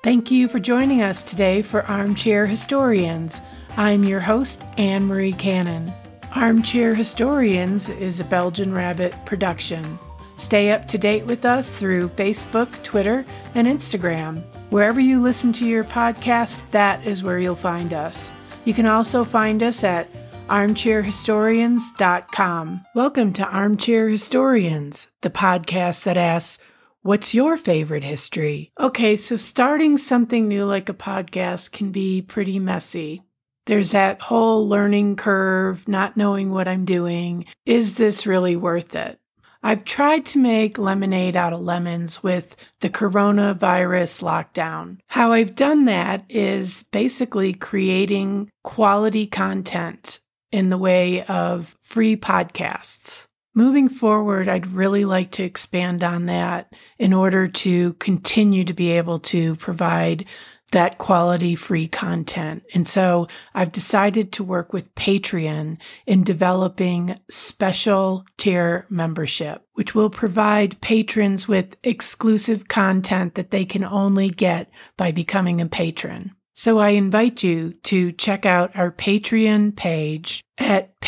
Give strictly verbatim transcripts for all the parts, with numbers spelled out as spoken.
Thank you for joining us today for Armchair Historians. I'm your host, Anne Marie Cannon. Armchair Historians is a Belgian Rabbit production. Stay up to date with us through Facebook, Twitter, and Instagram. Wherever you listen to your podcast, that is where you'll find us. You can also find us at armchair historians dot com. Welcome to Armchair Historians, the podcast that asks, what's your favorite history? Okay, so starting something new like a podcast can be pretty messy. There's that whole learning curve, not knowing what I'm doing. Is this really worth it? I've tried to make lemonade out of lemons with the coronavirus lockdown. How I've done that is basically creating quality content in the way of free podcasts. Moving forward, I'd really like to expand on that in order to continue to be able to provide that quality free content. And so I've decided to work with Patreon in developing special tier membership, which will provide patrons with exclusive content that they can only get by becoming a patron. So I invite you to check out our Patreon page at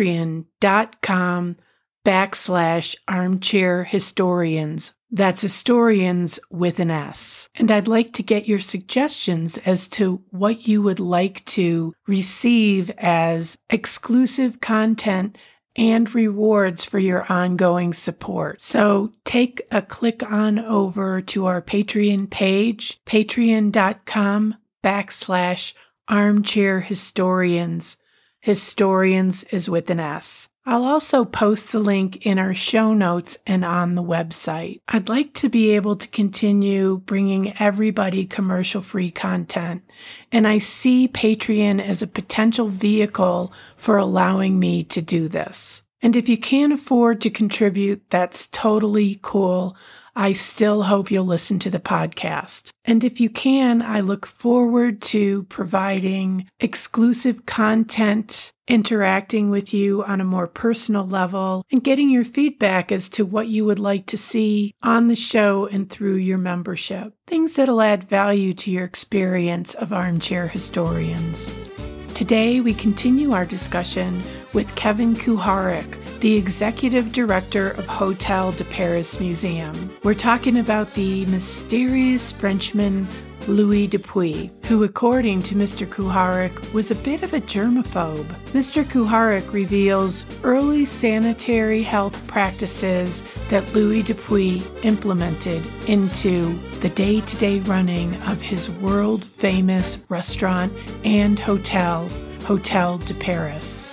patreon.com backslash armchair historians. That's historians with an S. And I'd like to get your suggestions as to what you would like to receive as exclusive content and rewards for your ongoing support. So take a click on over to our Patreon page, patreon.com backslash armchair historians. Historians is with an S. I'll also post the link in our show notes and on the website. I'd like to be able to continue bringing everybody commercial-free content, and I see Patreon as a potential vehicle for allowing me to do this. And if you can't afford to contribute, that's totally cool. I still hope you'll listen to the podcast. And if you can, I look forward to providing exclusive content, interacting with you on a more personal level, and getting your feedback as to what you would like to see on the show and through your membership. Things that'll add value to your experience of Armchair Historians. Today, we continue our discussion with Kevin Kuharich, the Executive Director of Hotel de Paris Museum. We're talking about the mysterious Frenchman Louis Dupuy, who, according to Mister Kuharich, was a bit of a germaphobe. Mister Kuharich reveals early sanitary health practices that Louis Dupuy implemented into the day-to-day running of his world-famous restaurant and hotel, Hotel de Paris.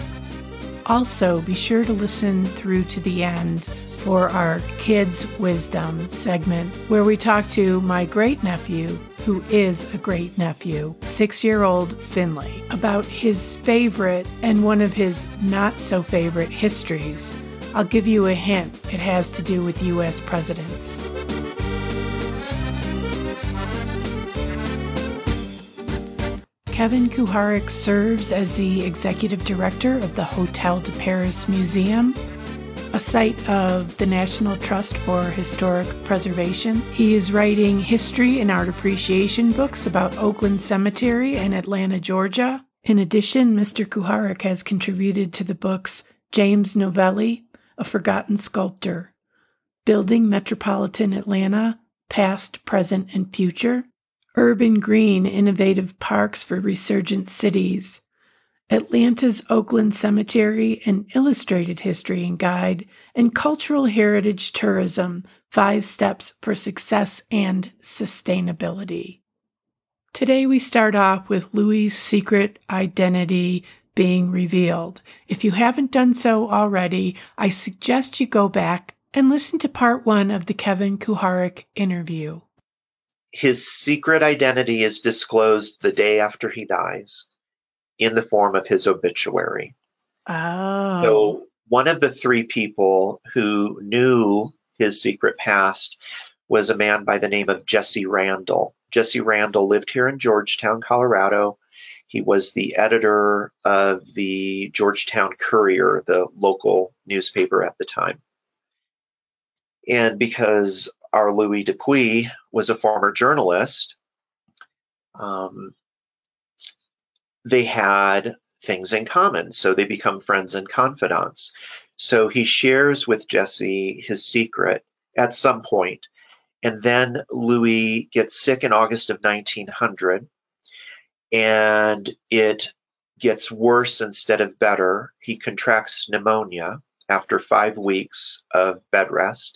Also, be sure to listen through to the end for our Kids Wisdom segment, where we talk to my great-nephew, who is a great-nephew, six-year-old Finley, about his favorite and one of his not-so-favorite histories. I'll give you a hint. It has to do with U S presidents. Kevin Kuharich serves as the executive director of the Hotel de Paris Museum, a site of the National Trust for Historic Preservation. He is writing history and art appreciation books about Oakland Cemetery and Atlanta, Georgia. In addition, Mister Kuharich has contributed to the books James Novelli, A Forgotten Sculptor, Building Metropolitan Atlanta, Past, Present, and Future, Urban Green, Innovative Parks for Resurgent Cities, Atlanta's Oakland Cemetery, an Illustrated History and Guide, and Cultural Heritage Tourism, Five Steps for Success and Sustainability. Today we start off with Louis' secret identity being revealed. If you haven't done so already, I suggest you go back and listen to part one of the Kevin Kuharich interview. His secret identity is disclosed the day after he dies in the form of his obituary. Oh. So one of the three people who knew his secret past was a man by the name of Jesse Randall. Jesse Randall lived here in Georgetown, Colorado. He was the editor of the Georgetown Courier, the local newspaper at the time. And because our Louis Dupuy was a former journalist, Um, they had things in common, so they become friends and confidants. So he shares with Jesse his secret at some point, and then Louis gets sick in August of nineteen hundred, and it gets worse instead of better. He contracts pneumonia after five weeks of bed rest.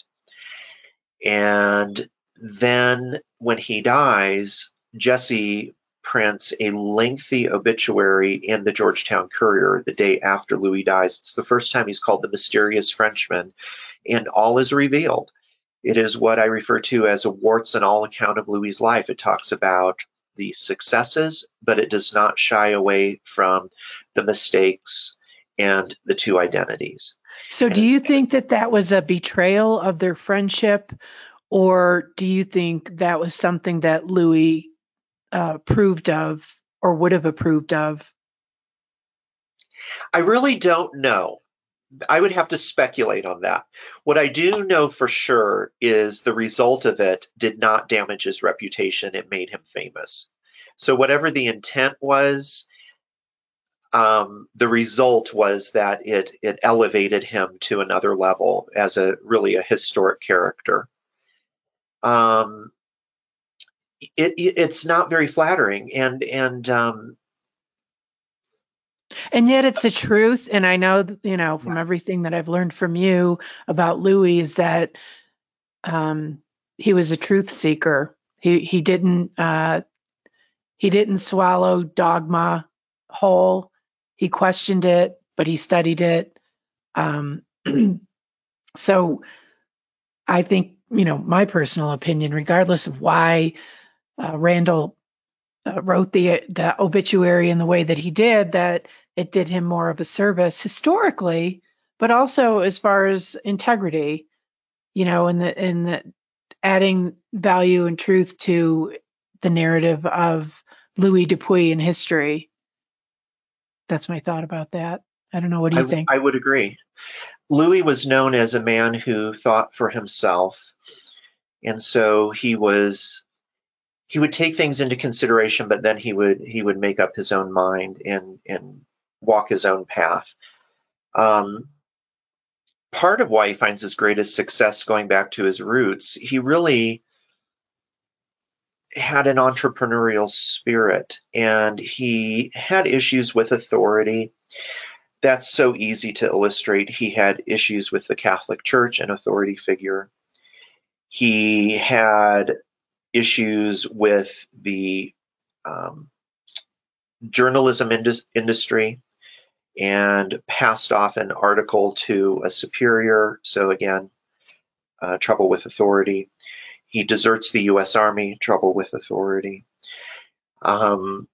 And then when he dies, Jesse prints a lengthy obituary in the Georgetown Courier the day after Louis dies. It's the first time he's called the mysterious Frenchman, and all is revealed. It is what I refer to as a warts and all account of Louis's life. It talks about the successes, but it does not shy away from the mistakes and the two identities. So do you think that that was a betrayal of their friendship, or do you think that was something that Louis uh, approved of or would have approved of? I really don't know. I would have to speculate on that. What I do know for sure is the result of it did not damage his reputation. It made him famous. So whatever the intent was, um, the result was that it it elevated him to another level as a really a historic character. Um, it, it it's not very flattering, and and um, And yet it's the truth. And I know, you know, from Yeah. everything that I've learned from you about Louis is that um, he was a truth seeker. He he didn't uh, he didn't swallow dogma whole. He questioned it, but he studied it. Um, so I think, you know, my personal opinion, regardless of why uh, Randall uh, wrote the the obituary in the way that he did, that it did him more of a service historically, but also as far as integrity, you know, and the in the adding value and truth to the narrative of Louis Dupuy in history. That's my thought about that. I don't know. What do you I, think? I would agree. Louis was known as a man who thought for himself, and so he was he would take things into consideration, but then he would he would make up his own mind and and walk his own path. Um, part of why he finds his greatest success going back to his roots, he really had an entrepreneurial spirit, and he had issues with authority. That's so easy to illustrate. He had issues with the Catholic Church, an authority figure. He had issues with the um, journalism indus- industry and passed off an article to a superior. So again, uh, trouble with authority. He deserts the U S Army, trouble with authority. Um,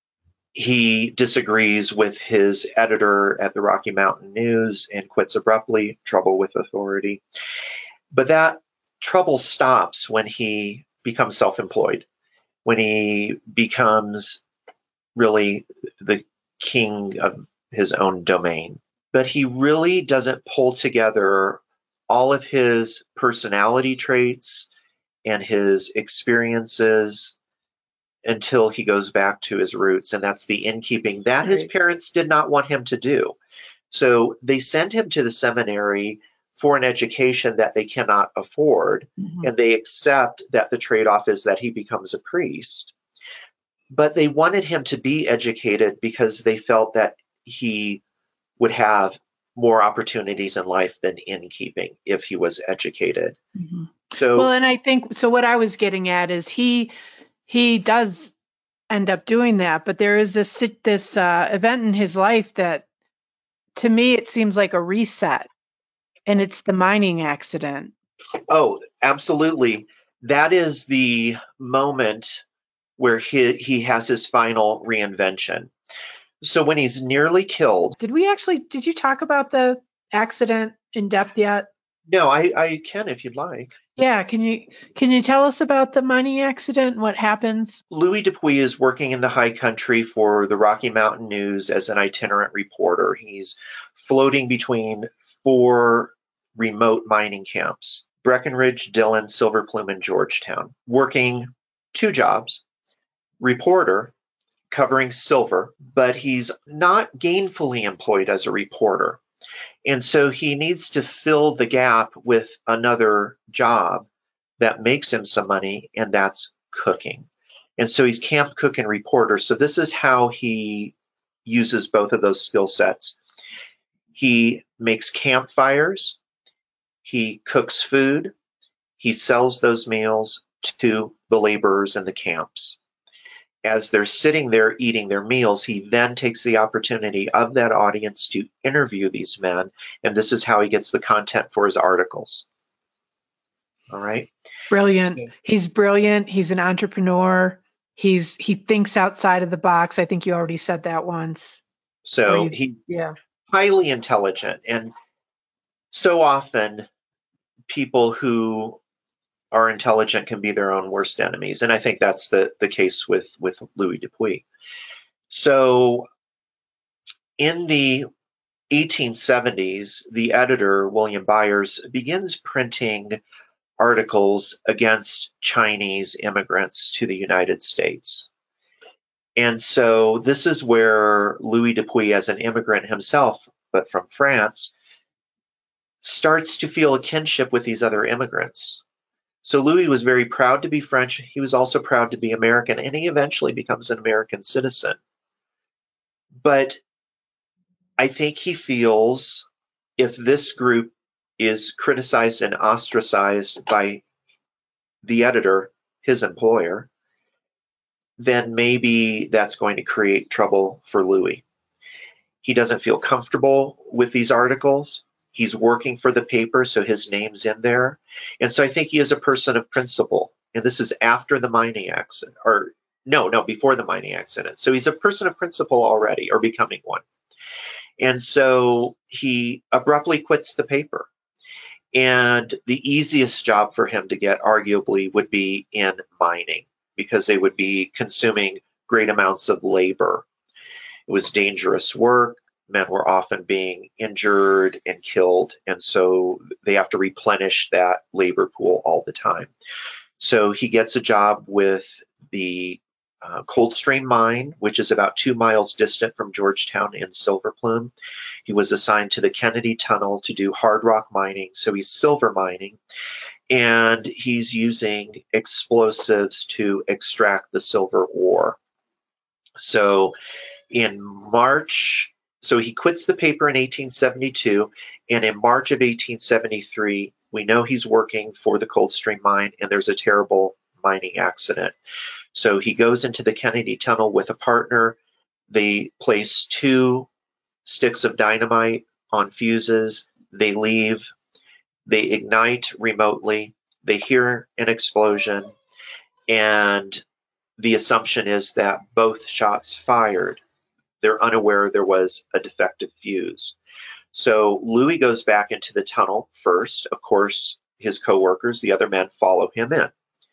he disagrees with his editor at the Rocky Mountain News and quits abruptly, trouble with authority. But that trouble stops when he becomes self-employed, when he becomes really the king of his own domain. But he really doesn't pull together all of his personality traits and his experiences until he goes back to his roots, and that's the innkeeping that his Right. parents did not want him to do. So they send him to the seminary for an education that they cannot afford, Mhm. and they accept that the trade-off is that he becomes a priest. But they wanted him to be educated because they felt that he would have more opportunities in life than innkeeping if he was educated. Mhm. So Well, and I think so. What I was getting at is he he does end up doing that, but there is this sit- this uh, event in his life that, to me, it seems like a reset, and it's the mining accident. Oh, absolutely. That is the moment where he, he has his final reinvention. So when he's nearly killed, Did we actually? Did you talk about the accident in depth yet? no, I, I can if you'd like. Yeah. Can you can you tell us about the mining accident? What happens? Louis Dupuy is working in the high country for the Rocky Mountain News as an itinerant reporter. He's floating between four remote mining camps: Breckenridge, Dillon, Silver Plume, and Georgetown, working two jobs. reporter covering silver, but he's not gainfully employed as a reporter. And so he needs to fill the gap with another job that makes him some money, and that's cooking. And so he's camp cook and reporter. So this is how he uses both of those skill sets. He makes campfires, he cooks food, he sells those meals to the laborers in the camps. As they're sitting there eating their meals, he then takes the opportunity of that audience to interview these men, and this is how he gets the content for his articles. All right. Brilliant. So, he's brilliant. He's an entrepreneur. He's he thinks outside of the box. I think you already said that once. So he yeah, highly intelligent, and so often people who are intelligent can be their own worst enemies, and I think that's the the case with with Louis Dupuy. So in the eighteen seventies, the editor William Byers begins printing articles against Chinese immigrants to the United States. And so this is where Louis Dupuy, as an immigrant himself, but from France, starts to feel a kinship with these other immigrants. So Louis was very proud to be French. He was also proud to be American, and he eventually becomes an American citizen. But I think he feels if this group is criticized and ostracized by the editor, his employer, then maybe that's going to create trouble for Louis. He doesn't feel comfortable with these articles. He's working for the paper, so his name's in there. And so I think he is a person of principle. And this is after the mining accident, or no, no, before the mining accident. So he's a person of principle already, or becoming one. And so he abruptly quits the paper. And the easiest job for him to get, arguably, would be in mining, because they would be consuming great amounts of labor. It was dangerous work. Men were often being injured and killed, and so they have to replenish that labor pool all the time. So he gets a job with the uh, Coldstream Mine, which is about two miles distant from Georgetown in Silver Plume. He was assigned to the Kennedy Tunnel to do hard rock mining, so he's silver mining, and he's using explosives to extract the silver ore. So in March, so he quits the paper in eighteen seventy-two, and in March of eighteen seventy-three, we know he's working for the Coldstream Mine, and there's a terrible mining accident. So he goes into the Kennedy Tunnel with a partner. They place two sticks of dynamite on fuses. They leave. They ignite remotely. They hear an explosion, and the assumption is that both shots fired. They're unaware there was a defective fuse. So Louis goes back into the tunnel first. Of course, his coworkers, the other men, follow him in.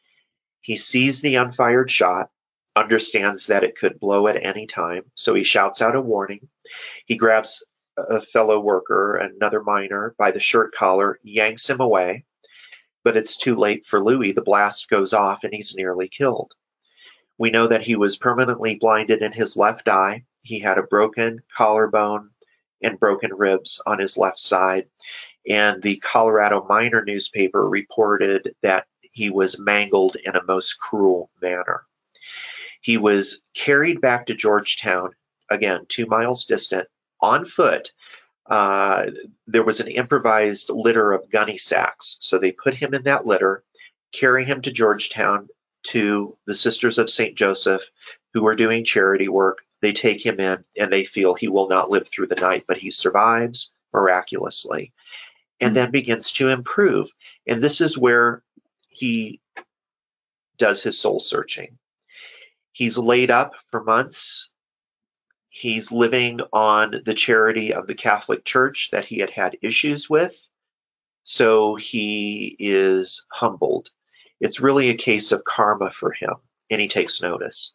He sees the unfired shot, understands that it could blow at any time, so he shouts out a warning. He grabs a fellow worker, another miner, by the shirt collar, yanks him away, but it's too late for Louis. The blast goes off and he's nearly killed. We know that he was permanently blinded in his left eye. He had a broken collarbone and broken ribs on his left side. And the Colorado Miner newspaper reported that he was mangled in a most cruel manner. He was carried back to Georgetown, again, two miles distant, on foot. Uh, there was an improvised litter of gunny sacks. So they put him in that litter, carry him to Georgetown to the Sisters of Saint Joseph, who were doing charity work. They take him in, and they feel he will not live through the night, but he survives miraculously and then begins to improve. And this is where he does his soul searching. He's laid up for months. He's living on the charity of the Catholic Church that he had had issues with. So he is humbled. It's really a case of karma for him, and he takes notice.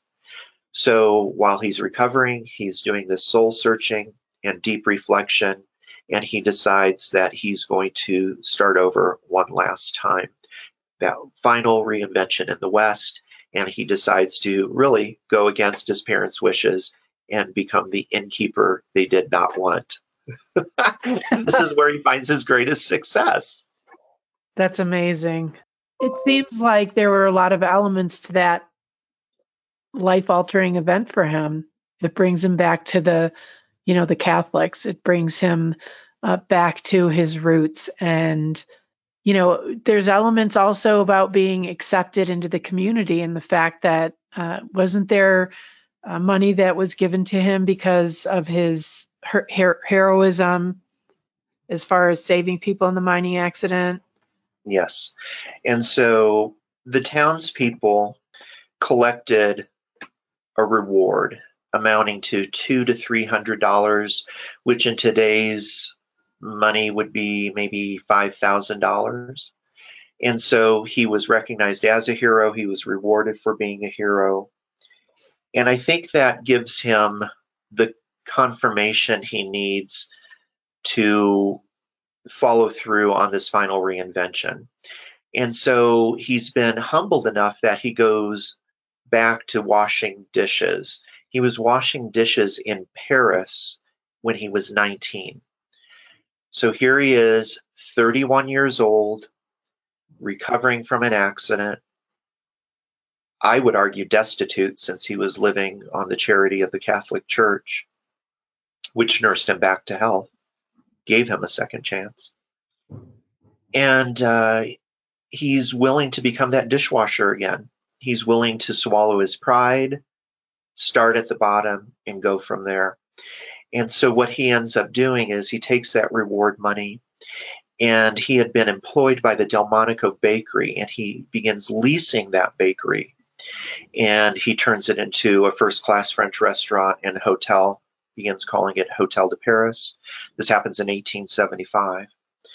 So while he's recovering, he's doing this soul searching and deep reflection, and he decides that he's going to start over one last time. That final reinvention in the West, and he decides to really go against his parents' wishes and become the innkeeper they did not want. This is where he finds his greatest success. That's amazing. It seems like there were a lot of elements to that life-altering event for him. It brings him back to the, you know, the Catholics. It brings him uh, back to his roots. And, you know, there's elements also about being accepted into the community, and the fact that uh, wasn't there uh, money that was given to him because of his her- her- heroism as far as saving people in the mining accident? Yes. And so the townspeople collected a reward amounting to two to three hundred dollars, which in today's money would be maybe five thousand dollars. And so he was recognized as a hero. He was rewarded for being a hero. And I think that gives him the confirmation he needs to follow through on this final reinvention. And so he's been humbled enough that he goes back to washing dishes. He was washing dishes in Paris when he was nineteen. So here he is, thirty-one years old, recovering from an accident. I would argue destitute, since he was living on the charity of the Catholic Church, which nursed him back to health, gave him a second chance. And uh, he's willing to become that dishwasher again. He's willing to swallow his pride, start at the bottom, and go from there. And so what he ends up doing is he takes that reward money, and he had been employed by the Delmonico Bakery, and he begins leasing that bakery. And he turns it into a first-class French restaurant and hotel, begins calling it Hotel de Paris. This happens in eighteen seventy-five.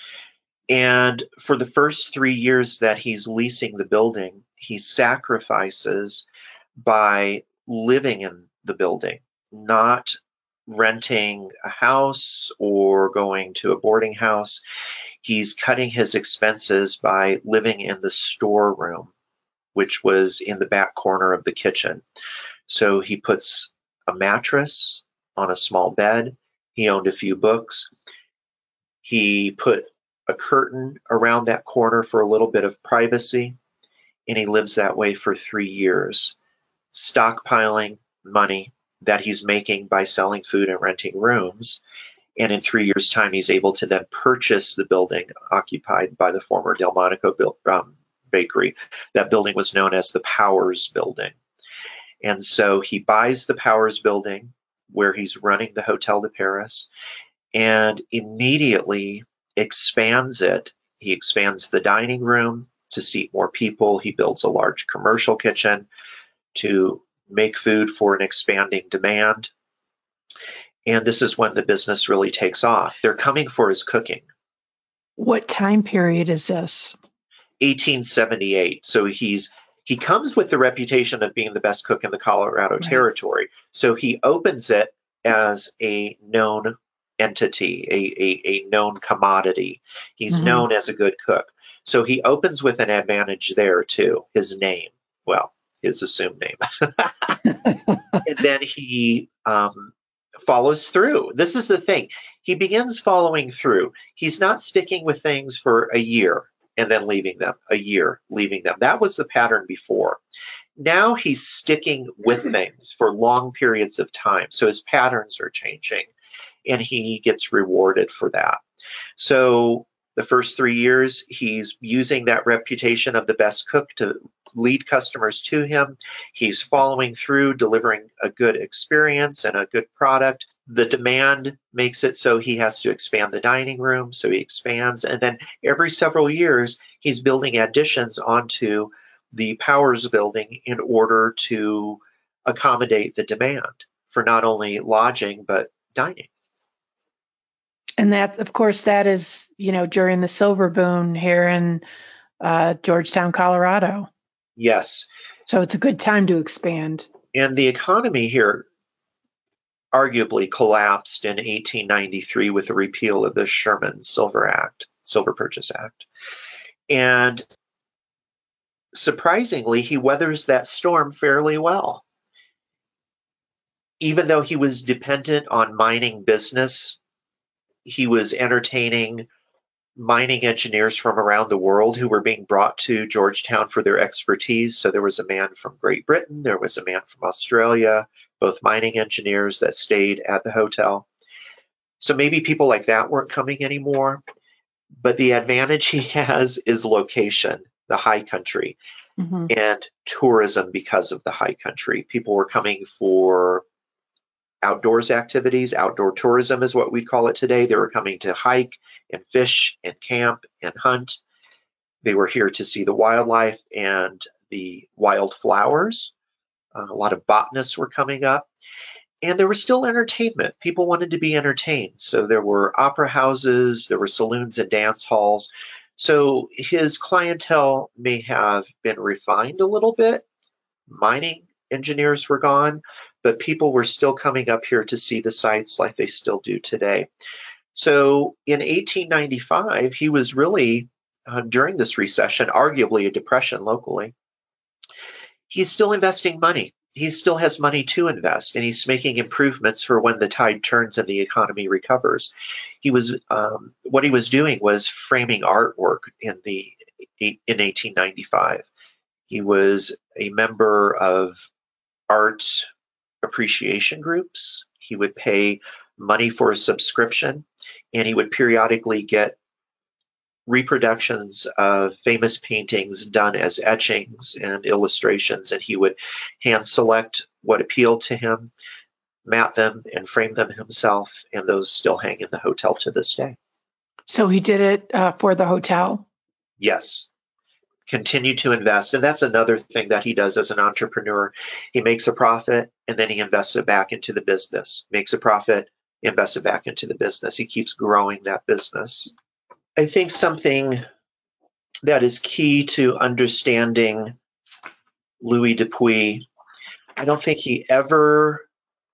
And for the first three years that he's leasing the building, he sacrifices by living in the building, not renting a house or going to a boarding house. He's cutting his expenses by living in the storeroom, which was in the back corner of the kitchen. So he puts a mattress on a small bed. He owned a few books. He put a curtain around that corner for a little bit of privacy, and he lives that way for three years, stockpiling money that he's making by selling food and renting rooms. And in three years' time, he's able to then purchase the building occupied by the former Delmonico um, Bakery. That building was known as the Powers Building. And so he buys the Powers Building, where he's running the Hotel de Paris, and immediately expands it. He expands the dining room to seat more people. He builds a large commercial kitchen to make food for an expanding demand. And this is when the business really takes off. They're coming for his cooking. What time period is this? eighteen seventy-eight. So he's he comes with the reputation of being the best cook in the Colorado right. Territory. So he opens it as a known entity, a, a, a known commodity. He's mm-hmm. known as a good cook. So he opens with an advantage there too, his name. Well, his assumed name. And then he um, follows through. This is the thing. He begins following through. He's not sticking with things for a year and then leaving them, a year, leaving them. That was the pattern before. Now he's sticking with things for long periods of time. So his patterns are changing, and he gets rewarded for that. So the first three years, he's using that reputation of the best cook to lead customers to him. He's following through, delivering a good experience and a good product. The demand makes it so he has to expand the dining room, so he expands. And then every several years, he's building additions onto the Powers Building in order to accommodate the demand for not only lodging, but dining. And that, of course, that is, you know, during the silver boom here in uh, Georgetown, Colorado. Yes. So it's a good time to expand. And the economy here arguably collapsed in eighteen ninety-three with the repeal of the Sherman Silver Act, Silver Purchase Act. And surprisingly, he weathers that storm fairly well. Even though he was dependent on mining business, he was entertaining mining engineers from around the world who were being brought to Georgetown for their expertise. So there was a man from Great Britain, there was a man from Australia, both mining engineers that stayed at the hotel. So maybe people like that weren't coming anymore. But the advantage he has is location, the high country, mm-hmm. and tourism because of the high country. People were coming for outdoors activities. Outdoor tourism is what we call it today. They were coming to hike and fish and camp and hunt. They were here to see the wildlife and the wildflowers. Uh, a lot of botanists were coming up. And there was still entertainment. People wanted to be entertained. So there were opera houses, there were saloons and dance halls. So his clientele may have been refined a little bit. Mining engineers were gone, but people were still coming up here to see the sights like they still do today. So in eighteen ninety-five, he was really, uh, during this recession, arguably a depression locally, he's still investing money. He still has money to invest, and he's making improvements for when the tide turns and the economy recovers. He was um, what he was doing was framing artwork in the in eighteen ninety-five. He was a member of art appreciation groups. He would pay money for a subscription, and he would periodically get reproductions of famous paintings done as etchings and illustrations, and he would hand select what appealed to him, mat them, and frame them himself, and those still hang in the hotel to this day. So he did it uh, for the hotel? Yes. Continue to invest, and that's another thing that he does as an entrepreneur. He makes a profit, and then he invests it back into the business. Makes a profit, invests it back into the business. He keeps growing that business. I think something that is key to understanding Louis Dupuis, I don't think he ever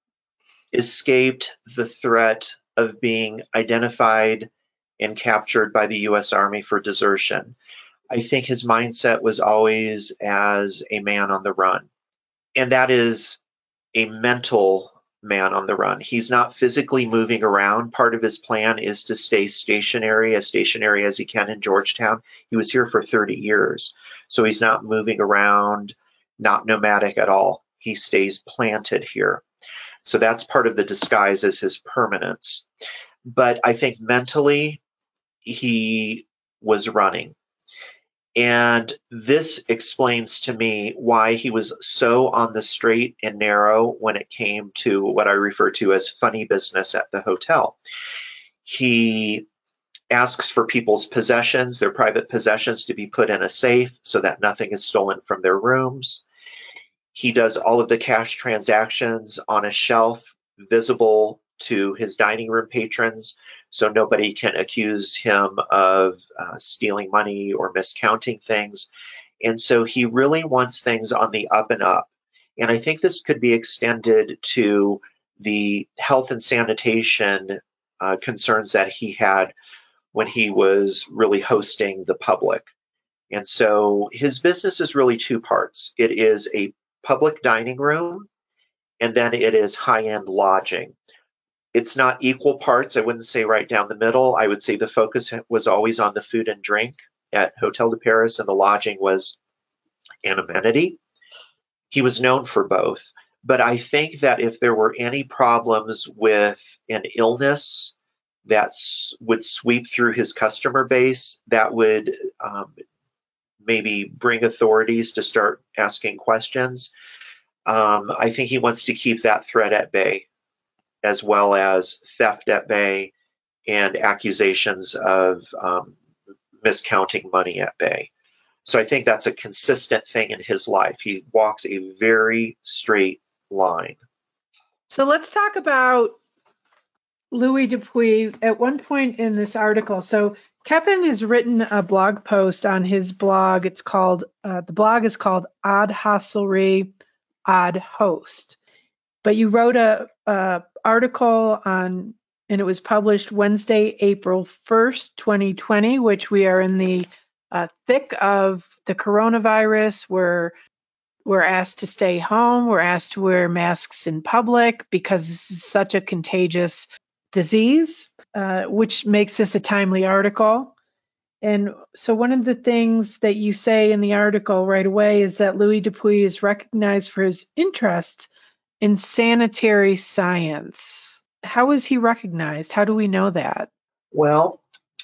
escaped the threat of being identified and captured by the U S Army for desertion. I think his mindset was always as a man on the run, and that is a mental man on the run. He's not physically moving around. Part of his plan is to stay stationary, as stationary as he can in Georgetown. He was here for thirty years, so he's not moving around, not nomadic at all. He stays planted here. So that's part of the disguise, is his permanence. But I think mentally, he was running. And this explains to me why he was so on the straight and narrow when it came to what I refer to as funny business at the hotel. He asks for people's possessions, their private possessions, to be put in a safe so that nothing is stolen from their rooms. He does all of the cash transactions on a shelf visible to his dining room patrons, so nobody can accuse him of uh, stealing money or miscounting things. And so he really wants things on the up and up. And I think this could be extended to the health and sanitation uh, concerns that he had when he was really hosting the public. And so his business is really two parts. It is a public dining room, and then it is high-end lodging. It's not equal parts. I wouldn't say right down the middle. I would say the focus was always on the food and drink at Hotel de Paris, and the lodging was an amenity. He was known for both. But I think that if there were any problems with an illness that would sweep through his customer base, that would um, maybe bring authorities to start asking questions. Um, I think he wants to keep that threat at bay, as well as theft at bay and accusations of um, miscounting money at bay. So I think that's a consistent thing in his life. He walks a very straight line. So let's talk about Louis Dupuis at one point in this article. So Kevin has written a blog post on his blog. It's called, uh, the blog is called Odd Hostelry, Odd Host. But you wrote a, a article on, and it was published Wednesday, April first, twenty twenty, which we are in the uh, thick of the coronavirus. We're we're asked to stay home. We're asked to wear masks in public because this is such a contagious disease, uh, which makes this a timely article. And so one of the things that you say in the article right away is that Louis Dupuy is recognized for his interest in sanitary science. How is he recognized? How do we know that? Well,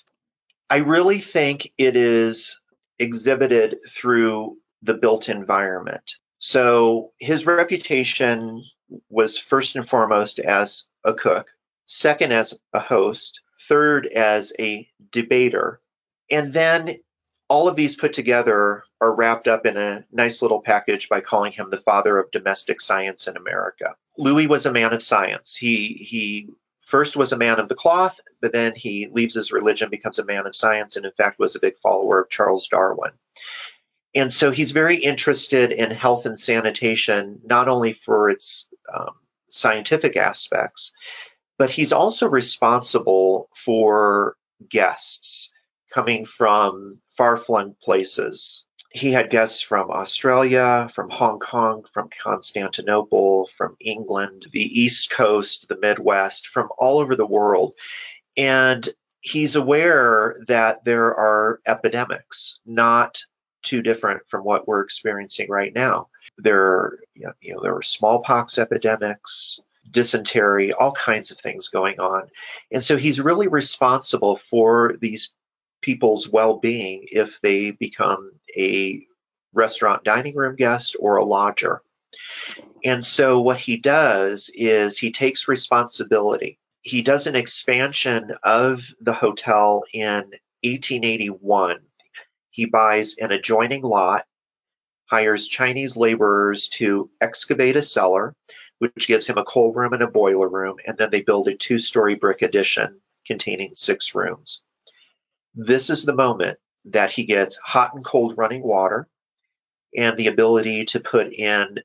I really think it is exhibited through the built environment. So his reputation was first and foremost as a cook, second as a host, third as a debater. And then all of these put together are wrapped up in a nice little package by calling him the father of domestic science in America. Louis was a man of science. He he first was a man of the cloth, but then he leaves his religion, becomes a man of science, and in fact was a big follower of Charles Darwin. And so he's very interested in health and sanitation, not only for its um, scientific aspects, but he's also responsible for guests coming from far-flung places. He had guests from Australia, from Hong Kong, from Constantinople, from England, the East Coast, the Midwest, from all over the world. And he's aware that there are epidemics, not too different from what we're experiencing right now. There, you know, you know, there are smallpox epidemics, dysentery, all kinds of things going on. And so he's really responsible for these people's well-being if they become a restaurant dining room guest or a lodger. And so what he does is he takes responsibility. He does an expansion of the hotel in eighteen eighty-one. He buys an adjoining lot, hires Chinese laborers to excavate a cellar, which gives him a coal room and a boiler room, and then they build a two-story brick addition containing six rooms. This is the moment that he gets hot and cold running water and the ability to put in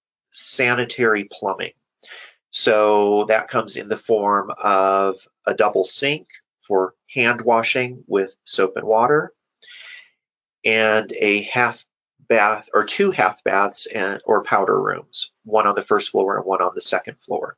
sanitary plumbing. So that comes in the form of a double sink for hand washing with soap and water, and a half bath or two half baths and or powder rooms, one on the first floor and one on the second floor.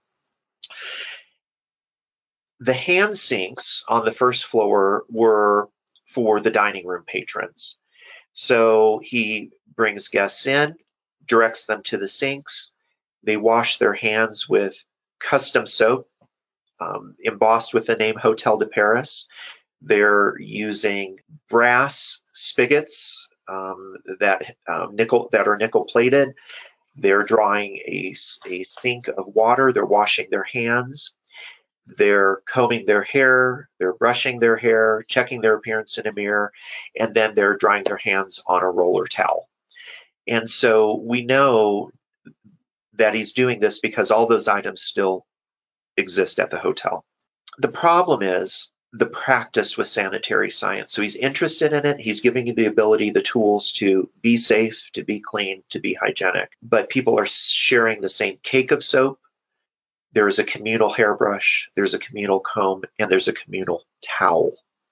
The hand sinks on the first floor were for the dining room patrons. So he brings guests in, directs them to the sinks. They wash their hands with custom soap um, embossed with the name Hotel de Paris. They're using brass spigots um, that um, nickel that are nickel plated. They're drawing a, a sink of water. They're washing their hands. They're combing their hair. They're brushing their hair, checking their appearance in a mirror, and then they're drying their hands on a roller towel. And so we know that he's doing this because all those items still exist at the hotel. The problem is the practice with sanitary science. So he's interested in it. He's giving you the ability, the tools to be safe, to be clean, to be hygienic. But people are sharing the same cake of soap. There is a communal hairbrush, there's a communal comb, and there's a communal towel.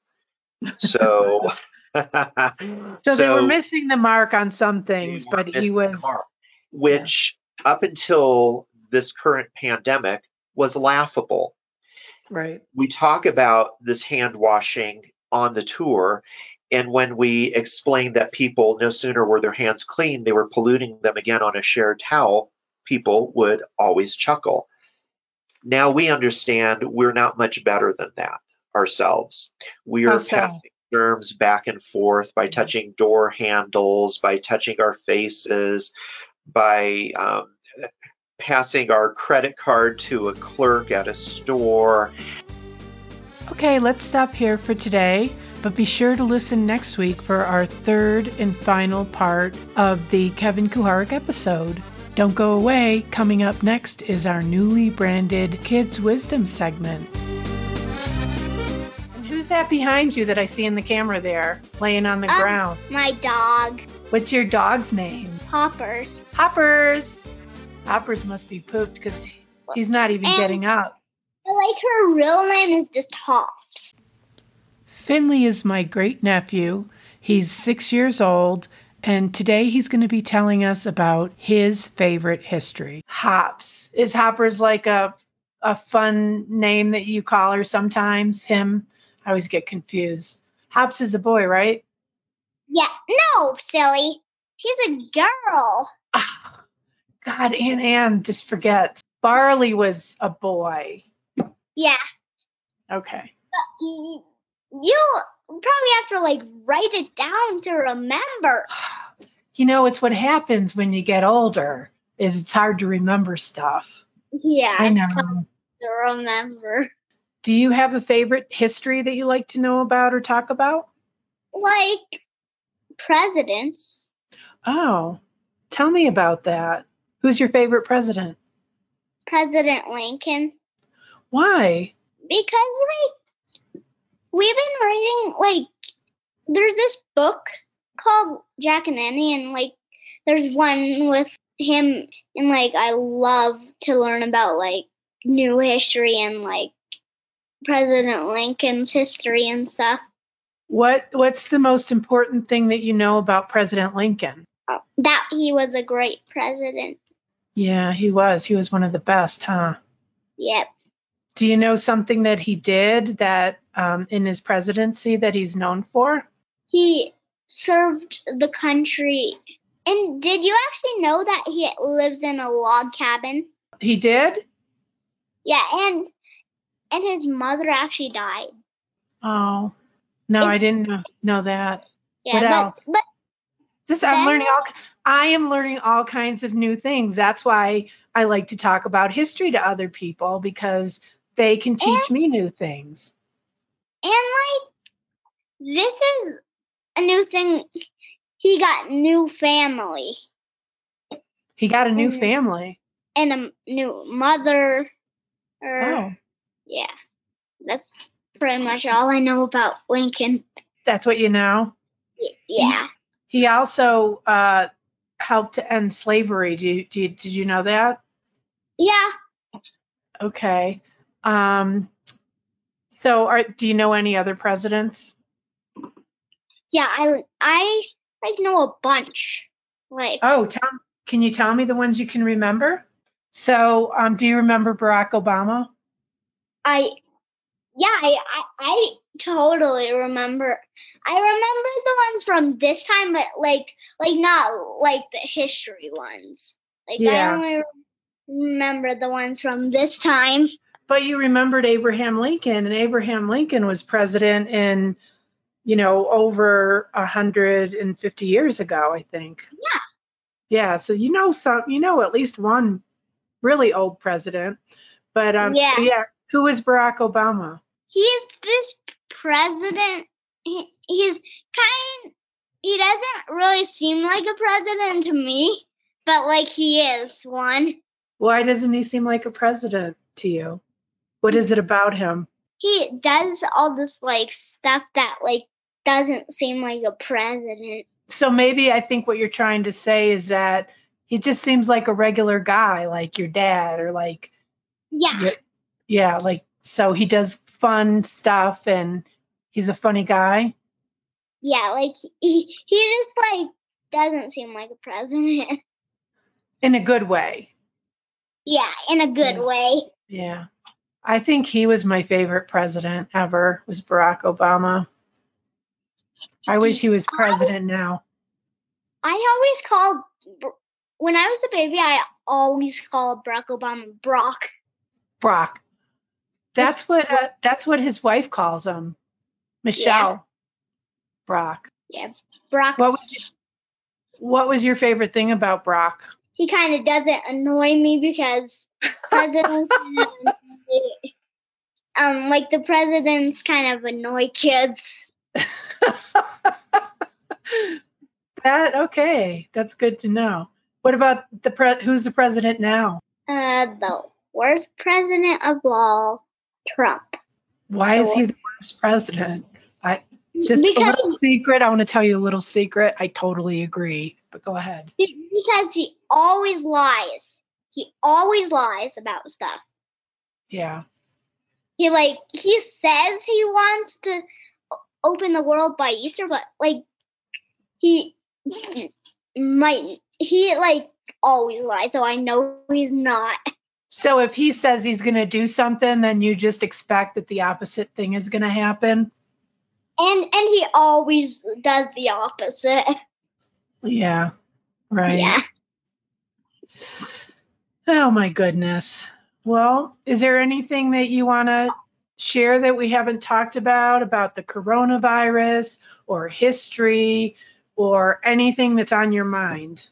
So, so, so they were missing the mark on some things, but he was, mark, which yeah. up until this current pandemic was laughable. Right. We talk about this hand washing on the tour, and when we explained that people no sooner were their hands clean, they were polluting them again on a shared towel, people would always chuckle. Now we understand we're not much better than that ourselves. We are so? passing germs back and forth by touching door handles, by touching our faces, by um, passing our credit card to a clerk at a store. Okay, let's stop here for today, but be sure to listen next week for our third and final part of the Kevin Kuharik episode. Don't go away. Coming up next is our newly branded Kids Wisdom segment. And who's that behind you that I see in the camera there, laying on the um, ground? My dog. What's your dog's name? Hoppers. Hoppers. Hoppers must be pooped because he's not even and, getting up. Like her real name is just Hops. Finley is my great nephew. He's six years old, and today he's going to be telling us about his favorite history. Hops. Is Hoppers like a a fun name that you call her sometimes? Him? I always get confused. Hops is a boy, right? Yeah. No, silly. She's a girl. Oh, God, Aunt Ann just forgets. Barley was a boy. Yeah. Okay. But you, you probably have to like write it down to remember. You know, it's what happens when you get older, is it's hard to remember stuff. Yeah. I know. It's hard to remember. Do you have a favorite history that you like to know about or talk about? Like presidents. Oh, tell me about that. Who's your favorite president? President Lincoln. Why? Because like we've been reading like there's this book called Jack and Annie, and like there's one with him, and like I love to learn about like new history and like President Lincoln's history and stuff. What What's the most important thing that you know about President Lincoln? Uh, that he was a great president. Yeah, he was. He was one of the best, huh? Yep. Do you know something that he did that um, in his presidency that he's known for? He served the country. And did you actually know that he lives in a log cabin? He did? Yeah, and and his mother actually died. Oh, no, I didn't know, know that. Yeah, What but, else? but This I'm then- learning all. I am learning all kinds of new things. That's why I like to talk about history to other people, because they can teach me new things. and like this is a new thing. He got new family He got a new Mhm. family. and a new mother. Or, Oh, Yeah, that's pretty much all I know about Lincoln. that's what you know. Y- Yeah. He also uh, helped to end slavery. Do you, do you, did you know that? Yeah. Okay. Um, so, are, do you know any other presidents? Yeah, I I like know a bunch. Like Oh, tell, can you tell me the ones you can remember? So, um, do you remember Barack Obama? I yeah, I, I I totally remember. I remember the ones from this time, but like like not like the history ones. Like Yeah. I only remember the ones from this time. But you remembered Abraham Lincoln, and Abraham Lincoln was president in, you know, over one hundred fifty years ago, I think. Yeah. Yeah, so you know some, you know at least one really old president. But um, Yeah. so yeah, who is Barack Obama? He's this president. He, he's kind. He doesn't really seem like a president to me, but like he is one. Why doesn't he seem like a president to you? What is it about him? He does all this like stuff that like doesn't seem like a president. So maybe I think what you're trying to say is that he just seems like a regular guy, like your dad, or like, Yeah. your- yeah, like, so he does fun stuff and he's a funny guy. Yeah, like he he just like doesn't seem like a president. In a good way. Yeah, in a good Yeah. way. Yeah. I think he was my favorite president ever, was Barack Obama. I wish he was president now. I always called when I was a baby. I always called Barack Obama Brock. Brock. That's what uh, that's what his wife calls him. Michelle. Brock. Brock. What was What was your favorite thing about Brock? He kind of doesn't annoy me because presidents, um, like the presidents, kind of annoy kids. That okay. That's good to know. What about the pre- who's the president now? Uh, the worst president of all, Trump. Why is he the worst president? I just a because little secret. I want to tell you a little secret. I totally agree. But go ahead. because he always lies. He always lies about stuff. Yeah. He like he says he wants to o- open the world by Easter, but like he might, he like always lies, so I know he's not. So if he says he's going to do something, then you just expect that the opposite thing is going to happen? And and he always does the opposite. Yeah, right. Yeah. Oh, my goodness. Well, is there anything that you want to share that we haven't talked about, about the coronavirus or history or anything that's on your mind?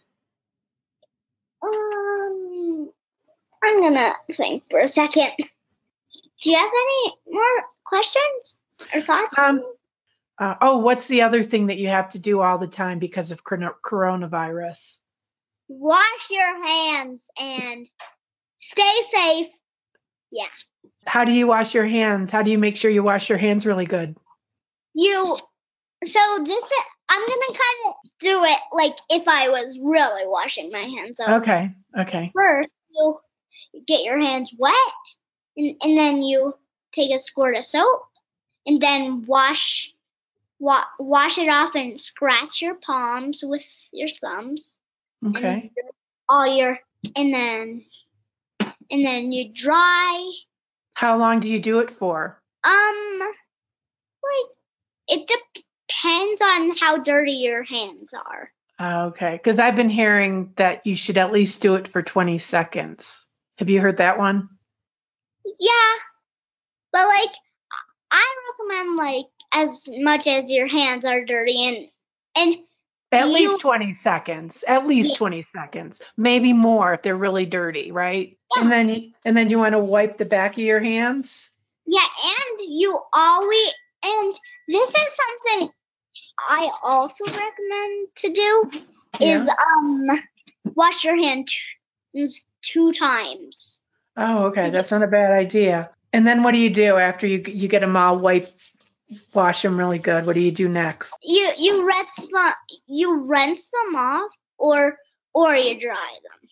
Um, I'm going to think for a second. Do you have any more questions or thoughts? Um, uh, oh, what's the other thing that you have to do all the time because of cor- coronavirus? Wash your hands and stay safe. Yeah. How do you wash your hands? How do you make sure you wash your hands really good? You, so this, is, I'm going to kind of do it like if I was really washing my hands. So Okay, okay. First, you get your hands wet, and, and then you take a squirt of soap, and then wash, wa- wash it off and scratch your palms with your thumbs. Okay. And all your, and then, and then you dry. How long do you do it for? Um, like, it depends on how dirty your hands are. Okay, because I've been hearing that you should at least do it for twenty seconds. Have you heard that one? Yeah, but like, I recommend like as much as your hands are dirty and, and At you, least twenty seconds. At least yeah. twenty seconds. Maybe more if they're really dirty, right? Yeah. And then you, and then you want to wipe the back of your hands? Yeah, and you always, and this is something I also recommend to do is Yeah. um wash your hands two times. Oh, okay. That's not a bad idea. And then what do you do after you you get them all wiped, wash them really good? What do you do next? You you rinse them you rinse them off or or you dry them.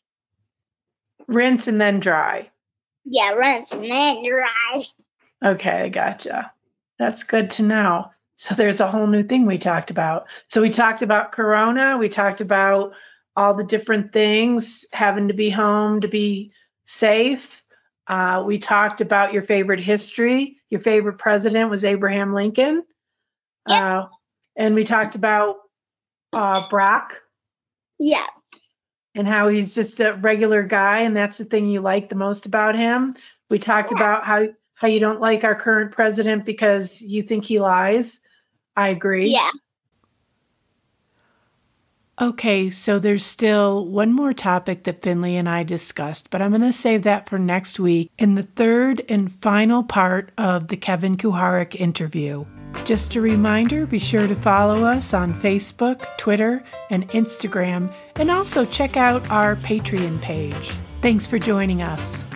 Rinse and then dry. Yeah, rinse and then dry. Okay, I gotcha. That's good to know. So there's a whole new thing we talked about. So we talked about Corona. We talked about all the different things, having to be home to be safe. Uh, we talked about your favorite history. Your favorite president was Abraham Lincoln. Yep. Uh, and we talked about uh, Brock Yeah. and how he's just a regular guy, and that's the thing you like the most about him. We talked Yeah. about how, how you don't like our current president because you think he lies. I agree. Yeah. Okay, so there's still one more topic that Finley and I discussed, but I'm going to save that for next week in the third and final part of the Kevin Kuharik interview. Just a reminder, be sure to follow us on Facebook, Twitter, and Instagram, and also check out our Patreon page. Thanks for joining us.